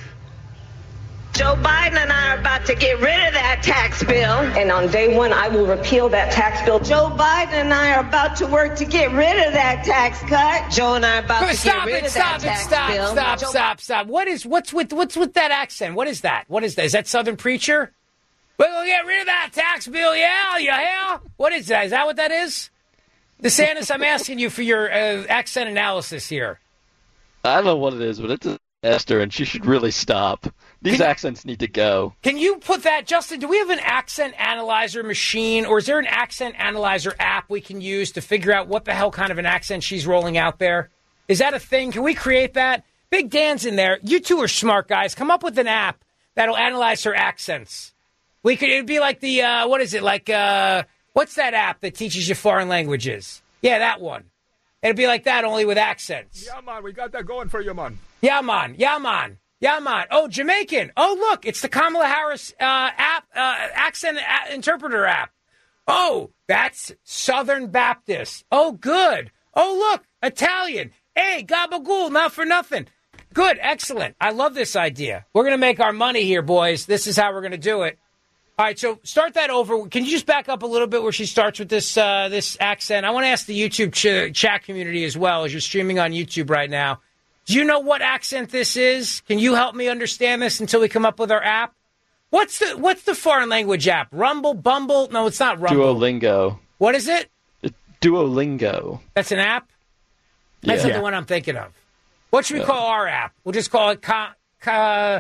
Joe Biden and I are about to get rid of that tax bill. And on day one, I will repeal that tax bill. Joe Biden and I are about to work to get rid of that tax cut. Joe and I are about to stop get rid it, of stop that it, tax stop, bill. Stop, Joe stop, stop. What is, what's with, what's with that accent? What is that? What is that? Is that Southern Preacher? We'll get rid of that tax bill, yeah, you hell? What is that? Is that what that is? DeSantis, I'm asking you for your uh, accent analysis here. I don't know what it is, but it's Esther, and she should really stop. These Can, accents need to go. Can you put that, Justin, do we have an accent analyzer machine, or is there an accent analyzer app we can use to figure out what the hell kind of an accent she's rolling out there? Is that a thing? Can we create that? Big Dan's in there. You two are smart guys. Come up with an app that'll analyze her accents. We could. It'd be like the, uh, what is it, like, uh, what's that app that teaches you foreign languages? Yeah, that one. It'd be like that, only with accents. Yeah, man, we got that going for you, man. Yeah, man. Yeah, man. Yeah, man. Oh, Jamaican. Oh, look, it's the Kamala Harris uh, app, uh, accent uh, interpreter app. Oh, that's Southern Baptist. Oh, good. Oh, look, Italian. Hey, gabagool, not for nothing. Good, excellent. I love this idea. We're going to make our money here, boys. This is how we're going to do it. All right, so start that over. Can you just back up a little bit where she starts with this uh, this accent? I want to ask the YouTube ch- chat community as well, as you're streaming on YouTube right now. Do you know what accent this is? Can you help me understand this until we come up with our app? What's the what's the foreign language app? Rumble, Bumble? No, it's not Rumble. Duolingo. What is it? Duolingo. That's an app? That's yeah. not the one I'm thinking of. What should we Yeah. call our app? We'll just call it Ka, Ka,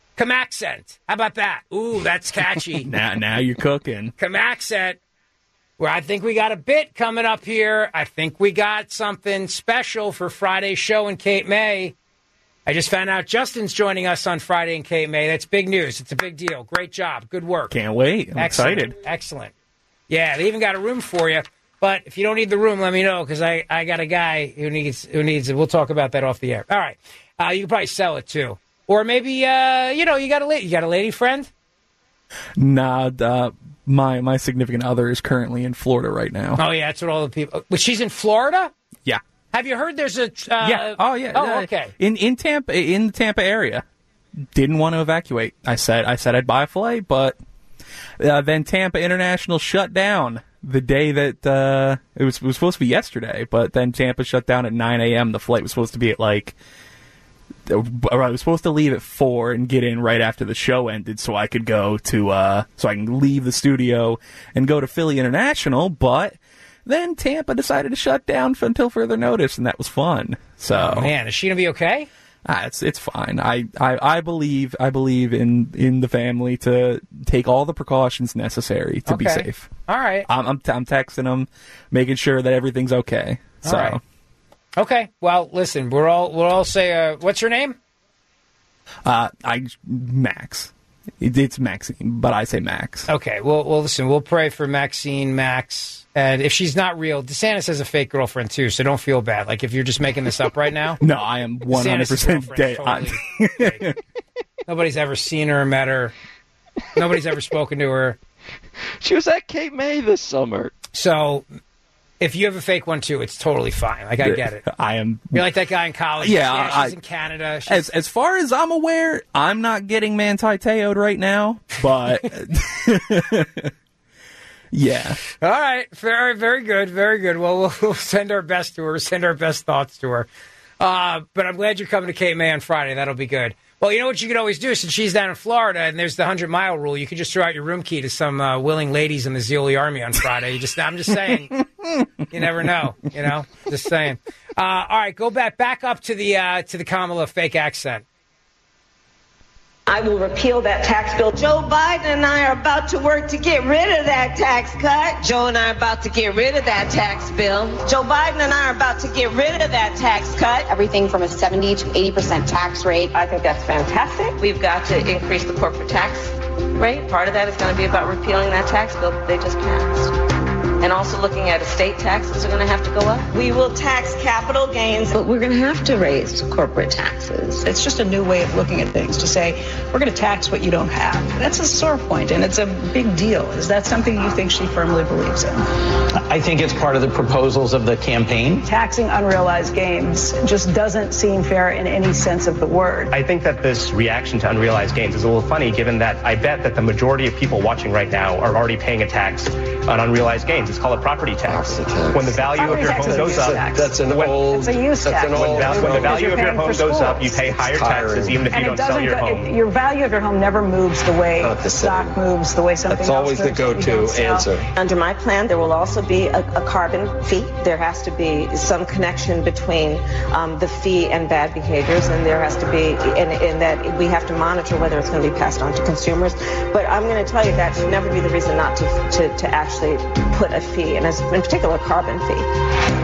Accent. How about that? Ooh, that's catchy. now, now you're cooking. Accent. Where I think we got a bit coming up here. I think we got something special for Friday's show in Cape May. I just found out Justin's joining us on Friday in Cape May. That's big news. It's a big deal. Great job. Good work. Can't wait. I'm Excellent. excited. Excellent. Yeah, they even got a room for you. But if you don't need the room, let me know, because I, I got a guy who needs who needs it. We'll talk about that off the air. All right. Uh, you can probably sell it, too. Or maybe, uh, you know, you got a la- you got a lady friend? Nah, uh, my my significant other is currently in Florida right now. Oh, yeah, that's what all the people... But she's in Florida? Yeah. Have you heard there's a... Uh, yeah. Oh, yeah. Oh, Uh, okay. In in Tampa, in the Tampa area. Didn't want to evacuate. I said I said I'd buy a flight, but uh, then Tampa International shut down the day that uh, it was it was supposed to be yesterday, but then Tampa shut down at nine a.m. The flight was supposed to be at like I was supposed to leave at four and get in right after the show ended, so I could go to uh, so I can leave the studio and go to Philly International. But then Tampa decided to shut down for, until further notice, and that was fun. So, oh, man, is she gonna be okay? Ah, it's it's fine. I, I, I believe I believe in, in the family to take all the precautions necessary to Okay. be safe. All right. I'm I'm, I'm texting them, making sure that everything's okay. All So, right. Okay. Well, listen, we're all we'll all say, uh, what's your name? uh, I Max. It, it's Maxine, but I say Max. Okay. Well, well, listen, we'll pray for Maxine, Max, and if she's not real, DeSantis has a fake girlfriend too, so don't feel bad. Like if you're just making this up right now. No, I am one hundred percent dead. Totally fake. Nobody's ever seen her, met her. Nobody's ever spoken to her. She was at Cape May this summer. So, if you have a fake one too, it's totally fine. Like I get it. I am. You're like that guy in college. Yeah, yeah she's I- in Canada. She's, As as far as I'm aware, I'm not getting Manti Te'o'd right now, but yeah. All right, very, very good, very good. Well, we'll, we'll send our best to her, send our best thoughts to her. Uh, but I'm glad you're coming to Cape May on Friday. That'll be good. Well, you know what you could always do, since she's down in Florida and there's the hundred-mile rule, you could just throw out your room key to some uh, willing ladies in the Zeoli Army on Friday. You just, I'm just saying, you never know, you know, just saying. Uh, all right, go back, back up to the uh, to the Kamala fake accent. I will repeal that tax bill. Joe Biden and I are about to work to get rid of that tax cut. Joe and I are about to get rid of that tax bill. Joe Biden and I are about to get rid of that tax cut. Everything from a seventy to eighty percent tax rate. I think that's fantastic. We've got to increase the corporate tax rate. Part of that is going to be about repealing that tax bill that they just passed. and also looking at estate taxes are going to have to go up. We will tax capital gains, but we're going to have to raise corporate taxes. It's just a new way of looking at things to say, we're going to tax what you don't have. That's a sore point, and it's a big deal. Is that something you think she firmly believes in? I think it's part of the proposals of the campaign. Taxing unrealized gains just doesn't seem fair in any sense of the word. I think that this reaction to unrealized gains is a little funny, given that I bet that the majority of people watching right now are already paying a tax on unrealized gains. It's called a property tax. Property tax. When the value property of your home goes up, tax. that's an when, old. It's a use tax. When, old, when the value of your home goes schools. up, you pay higher taxes, even if and you don't sell your go, home. It, your value of your home never moves the way the stock moves, the way something That's else always moves the go-to answer. Under my plan, there will also be a, a carbon fee. There has to be some connection between um, the fee and bad behaviors, and there has to be, and, and that we have to monitor whether it's going to be passed on to consumers. But I'm going to tell you that should never be the reason not to, to, to actually put a fee, and as in particular, a carbon fee.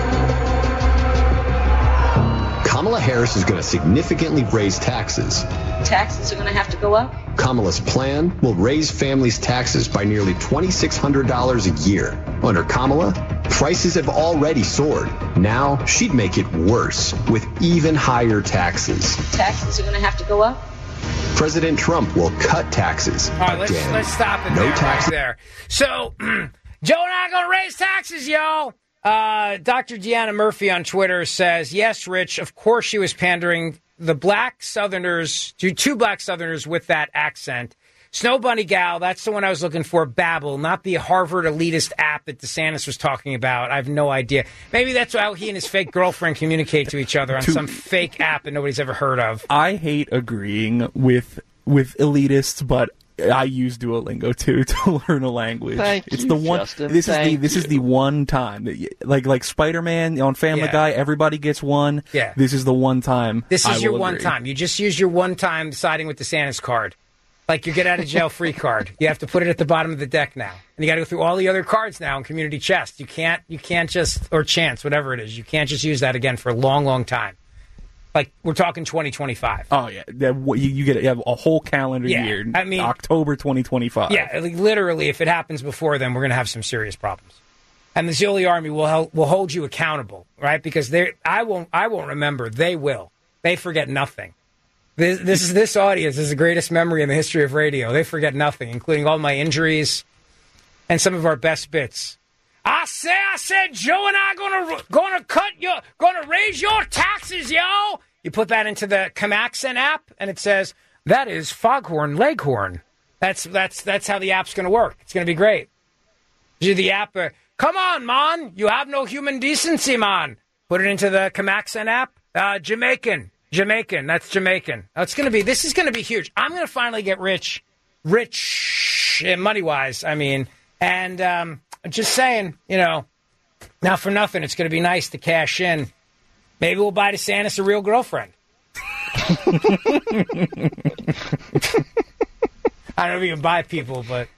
Kamala Harris is going to significantly raise taxes. Taxes are going to have to go up. Kamala's plan will raise families' taxes by nearly two thousand six hundred dollars a year. Under Kamala, prices have already soared. Now she'd make it worse with even higher taxes. Taxes are going to have to go up. President Trump will cut taxes. All right, let's, again. let's stop it no there, taxes. right there. So, Joe and I are going to raise taxes, y'all. Uh, Doctor Deanna Murphy on Twitter says, yes, Rich, of course she was pandering the black Southerners, to two black Southerners with that accent. Snow Bunny Gal, that's the one I was looking for, Babel, not the Harvard elitist app that DeSantis was talking about. I have no idea. Maybe that's how he and his fake girlfriend communicate to each other on some fake app that nobody's ever heard of. I hate agreeing with with elitists, but I use Duolingo too to learn a language. Thank it's you, the one. Justin. This Thank is the this you. is the one time that you, like like Spider-Man on Family Yeah. Guy, everybody gets one. Yeah. This is the one time. This I is your will one agree. time. You just use your one time siding with DeSantis card. Like your get out of jail free card. You have to put it at the bottom of the deck now. And you got to go through all the other cards now in Community Chest. You can't you can't just, or Chance, whatever it is. You can't just use that again for a long, long time. Like we're talking twenty twenty-five. Oh yeah, that, you, you get you have a whole calendar Yeah, year. I mean- October twenty twenty-five. Yeah, like, literally, if it happens before then, we're going to have some serious problems. And the Zilli Army will help, will hold you accountable, right? Because they, I won't, I won't remember. They will. They forget nothing. This, this is this audience is the greatest memory in the history of radio. They forget nothing, including all my injuries and some of our best bits. I say, I said, Joe and I gonna gonna cut your, gonna raise your taxes, yo. You put that into the Camaxen app, and it says that is Foghorn Leghorn. That's that's that's how the app's gonna work. It's gonna be great. Do the app. Uh, Come on, man. You have no human decency, man. Put it into the Camaxen app. Uh, Jamaican. Jamaican. That's Jamaican. That's going to be, this is going to be huge. I'm going to finally get rich, rich, uh, money-wise, I mean. And um, just saying, you know, now for nothing, it's going to be nice to cash in. Maybe we'll buy DeSantis a real girlfriend. I don't know if you can buy people, but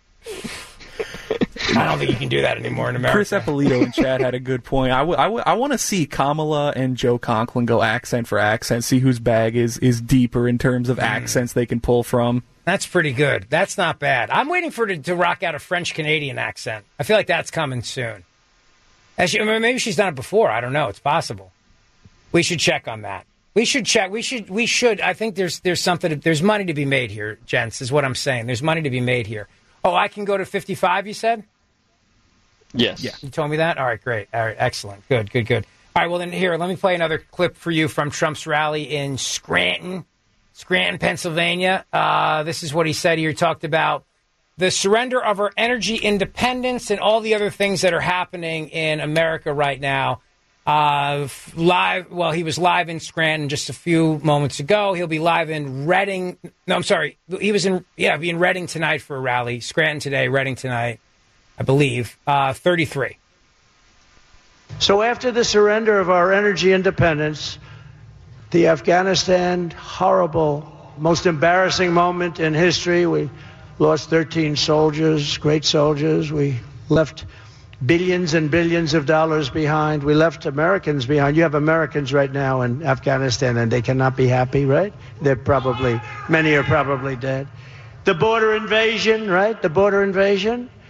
I don't think you can do that anymore in America. Chris Eppolito in chat had a good point. I, w- I, w- I want to see Kamala and Joe Conklin go accent for accent, see whose bag is, is deeper in terms of mm. accents they can pull from. That's pretty good. That's not bad. I'm waiting for her to, to rock out a French-Canadian accent. I feel like that's coming soon. As she, maybe she's done it before. I don't know. It's possible. We should check on that. We should check. We should. We should. I think there's there's something. To, there's money to be made here, gents. Is what I'm saying. There's money to be made here. Oh, I can go to fifty-five. You said. Yes. Yeah. You told me that? All right, great. All right, excellent. Good, good, good. All right, well, then here, let me play another clip for you from Trump's rally in Scranton, Scranton, Pennsylvania. Uh, this is what he said here. He talked about the surrender of our energy independence and all the other things that are happening in America right now. Uh, live, well, he was live in Scranton just a few moments ago. He'll be live in Reading. No, I'm sorry. He was in, yeah, be in Reading tonight for a rally. Scranton today, Reading tonight. I believe, uh, thirty-three. So after the surrender of our energy independence, the Afghanistan horrible, most embarrassing moment in history, we lost thirteen soldiers, great soldiers. We left billions and billions of dollars behind. We left Americans behind. You have Americans right now in Afghanistan, and they cannot be happy, right? They're probably, many are probably dead. The border invasion, right? The border invasion.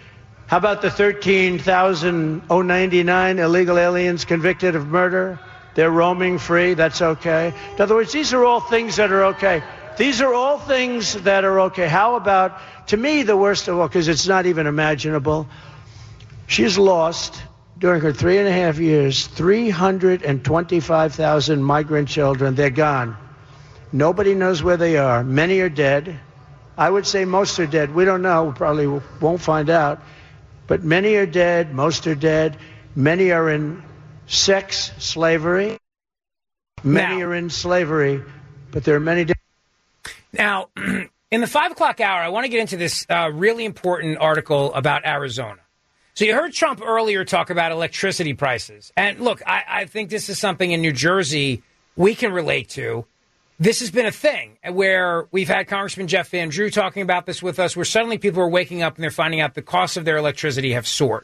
How about the thirteen thousand ninety-nine illegal aliens convicted of murder? They're roaming free. That's okay. In other words, these are all things that are okay. These are all things that are okay. How about, to me, the worst of all, because it's not even imaginable, she's lost, during her three and a half years, three hundred twenty-five thousand migrant children. They're gone. Nobody knows where they are. Many are dead. I would say most are dead. We don't know. We probably won't find out. But many are dead. Most are dead. Many are in sex slavery. Many now, are in slavery. But there are many dead. Now, in the five o'clock hour, I want to get into this uh, really important article about Arizona. So you heard Trump earlier talk about electricity prices. And look, I, I think this is something in New Jersey we can relate to. This has been a thing where we've had Congressman Jeff Van Drew talking about this with us, where suddenly people are waking up and they're finding out the costs of their electricity have soared.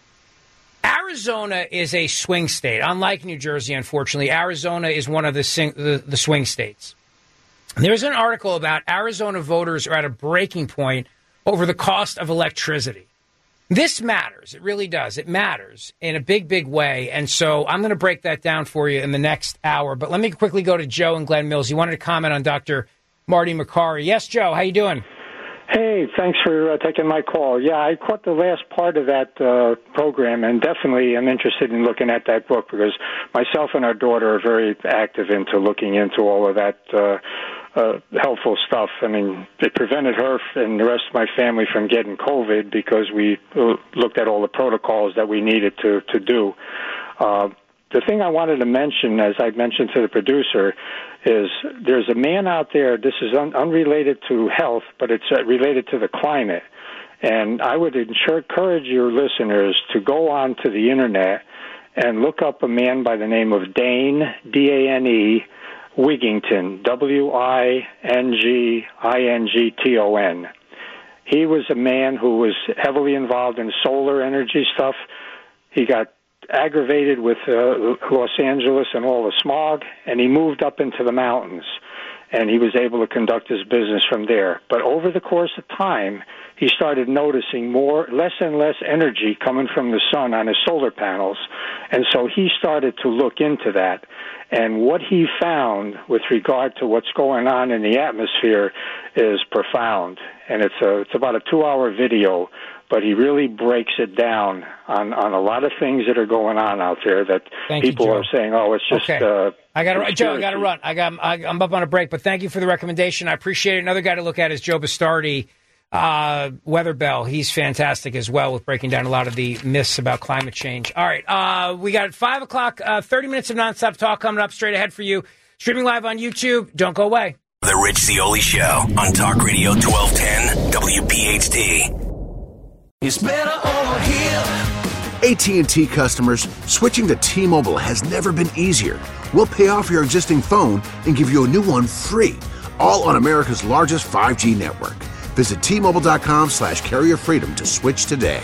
Arizona is a swing state. Unlike New Jersey, unfortunately, Arizona is one of the, sing- the, the swing states. There's an article about Arizona voters are at a breaking point over the cost of electricity. This matters. It really does. It matters in a big, big way. And so I'm going to break that down for you in the next hour. But let me quickly go to Joe in Glen Mills. He wanted to comment on Doctor Marty Makary. Yes, Joe, how you doing? Hey, thanks for uh, taking my call. Yeah, I caught the last part of that uh, program, and definitely I'm interested in looking at that book because myself and our daughter are very active into looking into all of that uh, uh, helpful stuff. I mean, it prevented her and the rest of my family from getting COVID because we looked at all the protocols that we needed to, to do. Uh, the thing I wanted to mention, as I mentioned to the producer, is there's a man out there, this is un- unrelated to health, but it's uh, related to the climate. And I would ensure, encourage your listeners to go on to the Internet and look up a man by the name of Dane, D A N E, Wigington, W I N G I N G T O N. He was a man who was heavily involved in solar energy stuff. He got aggravated with uh, Los Angeles and all the smog, and he moved up into the mountains, and he was able to conduct his business from there. But over the course of time, he started noticing more, less and less energy coming from the sun on his solar panels, and so he started to look into that. And what he found with regard to what's going on in the atmosphere is profound, and it's a it's about a two-hour video, but he really breaks it down on, on a lot of things that are going on out there that Thank people you, are saying, oh, it's just... Okay. Uh, I got to Joe, I got to run. I got, I, I'm up on a break, but thank you for the recommendation. I appreciate it. Another guy to look at is Joe Bastardi, uh, Weather Bell. He's fantastic as well with breaking down a lot of the myths about climate change. All right, uh, we got five o'clock, uh, thirty minutes of nonstop talk coming up straight ahead for you. Streaming live on YouTube. Don't go away. The Rich Zeoli Show on Talk Radio twelve ten W P H T. It's better over here. A T and T customers, switching to T-Mobile has never been easier. We'll pay off your existing phone and give you a new one free, all on America's largest five G network. Visit T-Mobile.com slash carrier freedom to switch today.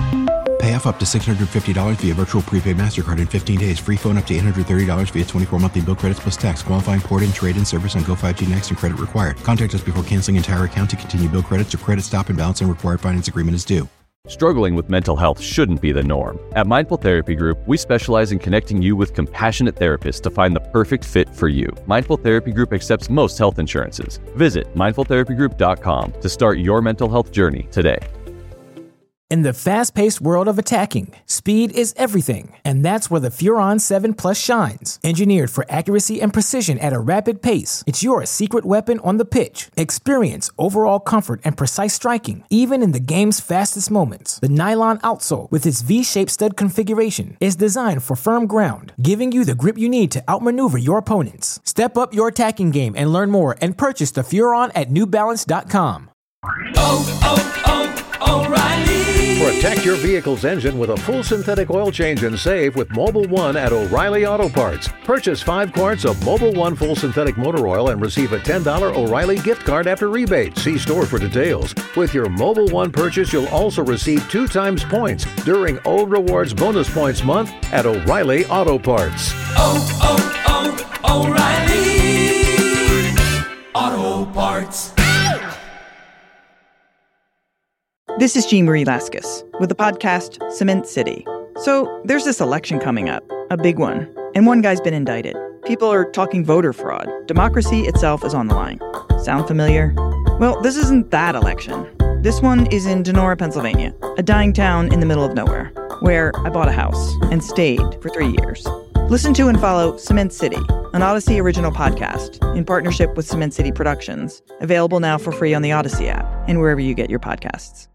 Pay off up to six hundred fifty dollars via virtual prepaid MasterCard in fifteen days. Free phone up to eight hundred thirty dollars via twenty-four monthly bill credits plus tax. Qualifying port-in, trade-in service on Go five G Next and credit required. Contact us before canceling entire account to continue bill credits or credit stop and balance and required finance agreement is due. Struggling with mental health shouldn't be the norm. At Mindful Therapy Group, we specialize in connecting you with compassionate therapists to find the perfect fit for you. Mindful Therapy Group accepts most health insurances. Visit mindful therapy group dot com to start your mental health journey today. In the fast-paced world of attacking, speed is everything, and that's where the Furon seven Plus shines. Engineered for accuracy and precision at a rapid pace, it's your secret weapon on the pitch. Experience overall comfort and precise striking, even in the game's fastest moments. The nylon outsole, with its V-shaped stud configuration, is designed for firm ground, giving you the grip you need to outmaneuver your opponents. Step up your attacking game and learn more and purchase the Furon at new balance dot com. Oh, oh, oh, O'Reilly! Protect your vehicle's engine with a full synthetic oil change and save with Mobil one at O'Reilly Auto Parts. Purchase five quarts of Mobil one full synthetic motor oil and receive a ten dollars O'Reilly gift card after rebate. See store for details. With your Mobil one purchase, you'll also receive two times points during O Rewards Bonus Points Month at O'Reilly Auto Parts. Oh, oh, oh, O'Reilly Auto Parts. This is Jean Marie Laskus with the podcast Cement City. So there's this election coming up, a big one, and one guy's been indicted. People are talking voter fraud. Democracy itself is on the line. Sound familiar? Well, this isn't that election. This one is in Donora, Pennsylvania, a dying town in the middle of nowhere, where I bought a house and stayed for three years. Listen to and follow Cement City, an Odyssey original podcast in partnership with Cement City Productions, available now for free on the Odyssey app and wherever you get your podcasts.